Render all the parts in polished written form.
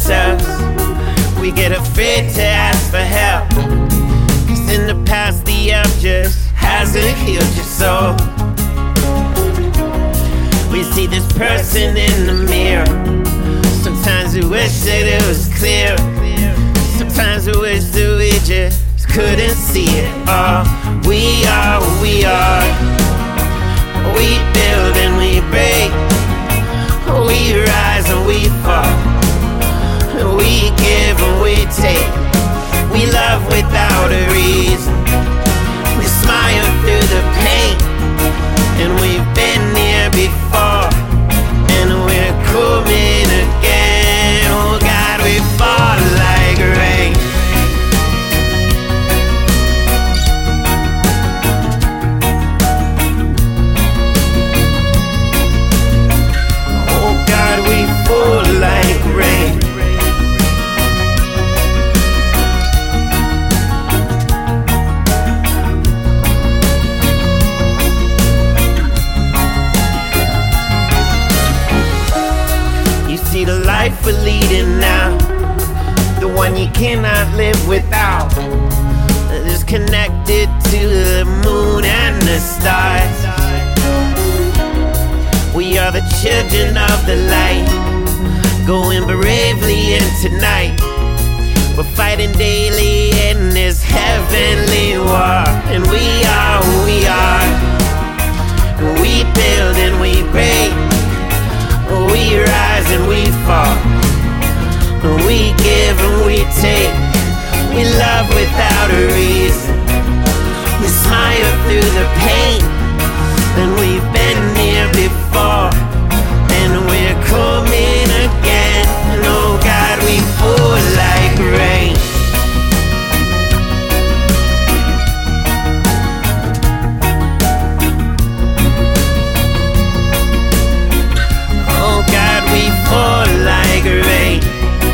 ourselves. We get afraid to ask for help, 'cause in the past the earth just hasn't healed your soul. We see this person in the mirror. Sometimes we wish that it was clear. Sometimes we wish that we just couldn't see it all. We are what we are. We build and we break. We rise and we fall. We give and we take. We love without a reason. We smile through the pain. And we've been here before, and we're coming again. Oh God, we fall like rain. Oh God, we fall like rain. See the life we're leading now, the one you cannot live without, is connected to the moon and the stars. We are the children of the light, going bravely into night. We're fighting daily in this heavenly war, and we are who we are. We build and we break. We rise and we fall. We give and we take. We love without a reason. We smile through the pain. And we've been here before, and we're coming again. And oh God, we fall like rain. We fall like rain.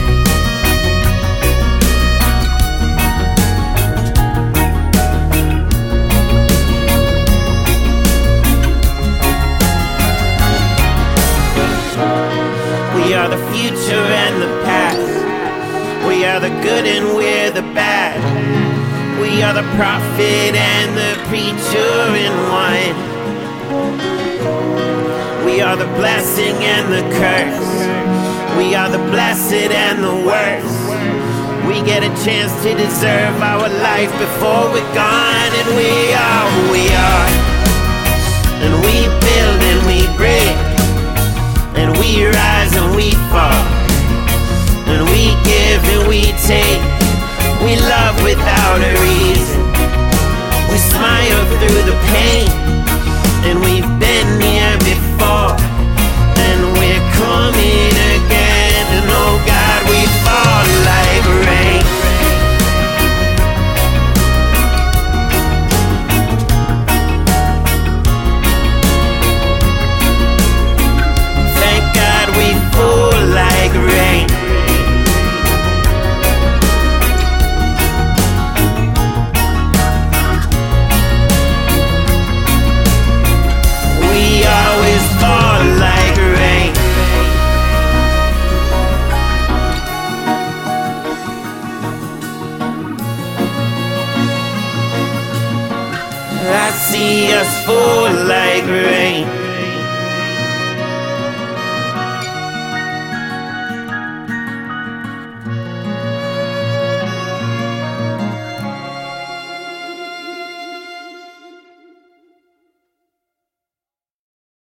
We are the future and the past. We are the good and we're the bad. We are the prophet and the preacher in one. We are the blessing and the curse. We are the blessed and the worst. We get a chance to deserve our life before we're gone. And we are who we are. And we build and we break. And we rise and we fall. And we give and we take. We love without a reason. We smile through the pain. And we've been here before, and we're coming again. And oh God, we fall like rain. Thank God we fall like rain. Fall like rain. I see us fall like rain.